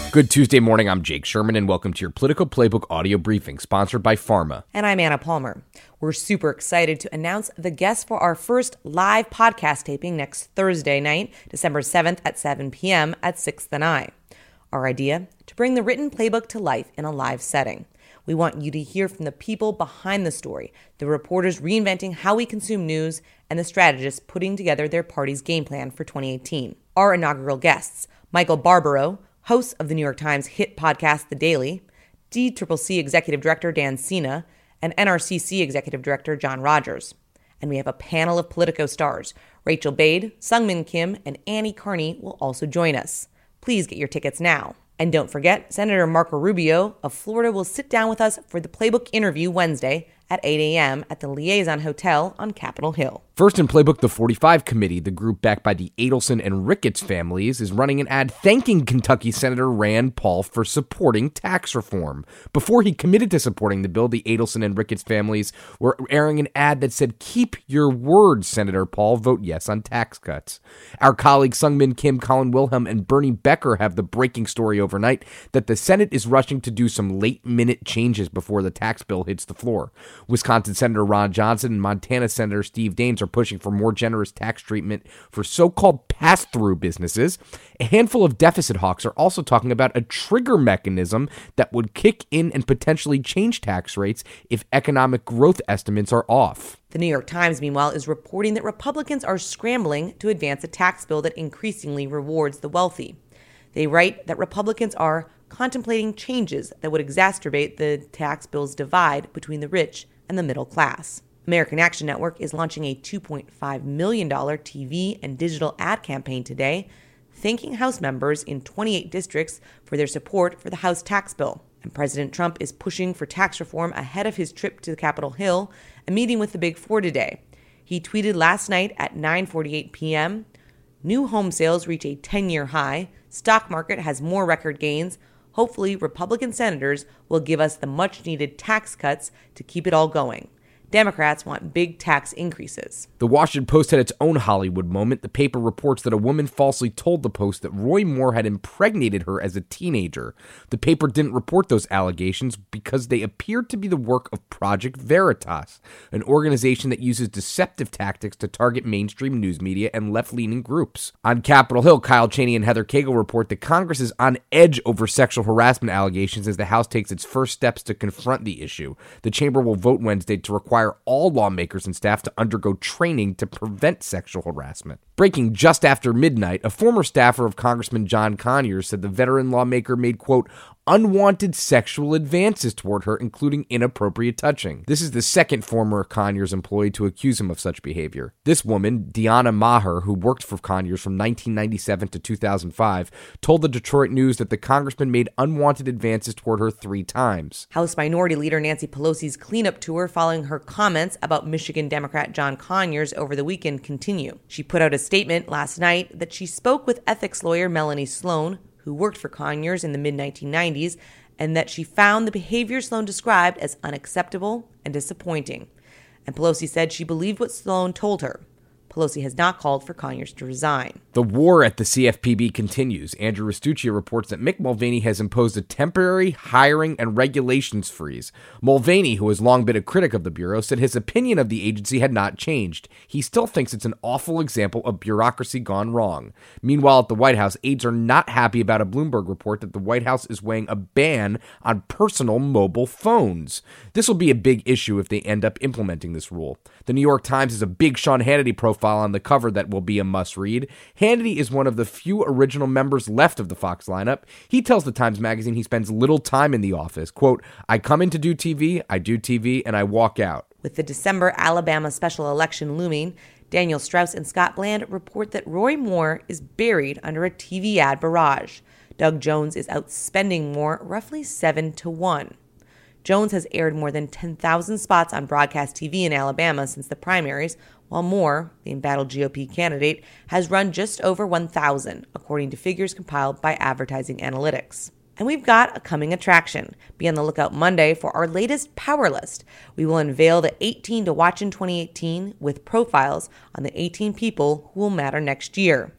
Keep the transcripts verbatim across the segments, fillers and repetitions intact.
Good Tuesday morning, I'm Jake Sherman, and welcome to your Political Playbook audio briefing, sponsored by Pharma. And I'm Anna Palmer. We're super excited to announce the guests for our first live podcast taping next Thursday night, December seventh at seven p.m. at sixth and I. Our idea? To bring the written playbook to life in a live setting. We want you to hear from the people behind the story, the reporters reinventing how we consume news, and the strategists putting together their party's game plan for twenty eighteen. Our inaugural guests, Michael Barbaro, host of the New York Times hit podcast The Daily, D C C C Executive Director Dan Sina, and N R C C Executive Director John Rogers. And we have a panel of Politico stars. Rachel Bade, Sungmin Kim, and Annie Carney will also join us. Please get your tickets now. And don't forget, Senator Marco Rubio of Florida will sit down with us for the Playbook interview Wednesday at eight a.m. at the Liaison Hotel on Capitol Hill. First in Playbook, the forty-five Committee, the group backed by the Adelson and Ricketts families, is running an ad thanking Kentucky Senator Rand Paul for supporting tax reform. Before he committed to supporting the bill, the Adelson and Ricketts families were airing an ad that said, "Keep your word, Senator Paul. Vote yes on tax cuts." Our colleagues Sungmin Kim, Colin Wilhelm, and Bernie Becker have the breaking story overnight that the Senate is rushing to do some late-minute changes before the tax bill hits the floor. Wisconsin Senator Ron Johnson and Montana Senator Steve Daines are pushing for more generous tax treatment for so-called pass-through businesses. A handful of deficit hawks are also talking about a trigger mechanism that would kick in and potentially change tax rates if economic growth estimates are off. The New York Times, meanwhile, is reporting that Republicans are scrambling to advance a tax bill that increasingly rewards the wealthy. They write that Republicans are contemplating changes that would exacerbate the tax bill's divide between the rich and the middle class. American Action Network is launching a two point five million dollars T V and digital ad campaign today, thanking House members in twenty-eight districts for their support for the House tax bill. And President Trump is pushing for tax reform ahead of his trip to Capitol Hill, a meeting with the Big Four today. He tweeted last night at nine forty-eight p.m., "New home sales reach a ten-year high. Stock market has more record gains. Hopefully, Republican senators will give us the much-needed tax cuts to keep it all going. Democrats want big tax increases." The Washington Post had its own Hollywood moment. The paper reports that a woman falsely told the Post that Roy Moore had impregnated her as a teenager. The paper didn't report those allegations because they appeared to be the work of Project Veritas, an organization that uses deceptive tactics to target mainstream news media and left-leaning groups. On Capitol Hill, Kyle Cheney and Heather Cagle report that Congress is on edge over sexual harassment allegations as the House takes its first steps to confront the issue. The chamber will vote Wednesday to require all lawmakers and staff to undergo training to prevent sexual harassment. Breaking just after midnight, a former staffer of Congressman John Conyers said the veteran lawmaker made, quote, unwanted sexual advances toward her, including inappropriate touching. This is the second former Conyers employee to accuse him of such behavior. This woman, Deanna Maher, who worked for Conyers from nineteen ninety-seven to two thousand five, told the Detroit News that the congressman made unwanted advances toward her three times. House Minority Leader Nancy Pelosi's cleanup tour following her comments about Michigan Democrat John Conyers over the weekend continue. She put out a statement last night that she spoke with ethics lawyer Melanie Sloan, who worked for Conyers in the mid nineteen nineties, and that she found the behavior Sloan described as unacceptable and disappointing. And Pelosi said she believed what Sloan told her. Pelosi has not called for Conyers to resign. The war at the C F P B continues. Andrew Restuccia reports that Mick Mulvaney has imposed a temporary hiring and regulations freeze. Mulvaney, who has long been a critic of the Bureau, said his opinion of the agency had not changed. He still thinks it's an awful example of bureaucracy gone wrong. Meanwhile, at the White House, aides are not happy about a Bloomberg report that the White House is weighing a ban on personal mobile phones. This will be a big issue if they end up implementing this rule. The New York Times has a big Sean Hannity profile on the cover that will be a must-read. Hannity is one of the few original members left of the Fox lineup. He tells the Times Magazine he spends little time in the office. Quote, I come in to do T V, I do T V, and I walk out. With the December Alabama special election looming, Daniel Strauss and Scott Bland report that Roy Moore is buried under a T V ad barrage. Doug Jones is outspending Moore roughly seven to one. Jones has aired more than ten thousand spots on broadcast T V in Alabama since the primaries, while Moore, the embattled G O P candidate, has run just over one thousand, according to figures compiled by Advertising Analytics. And we've got a coming attraction. Be on the lookout Monday for our latest Power List. We will unveil the eighteen to watch in twenty eighteen with profiles on the eighteen people who will matter next year.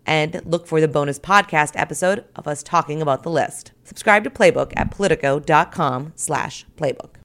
And look for the bonus podcast episode of us talking about the list. Subscribe to Playbook at politico.com slash playbook.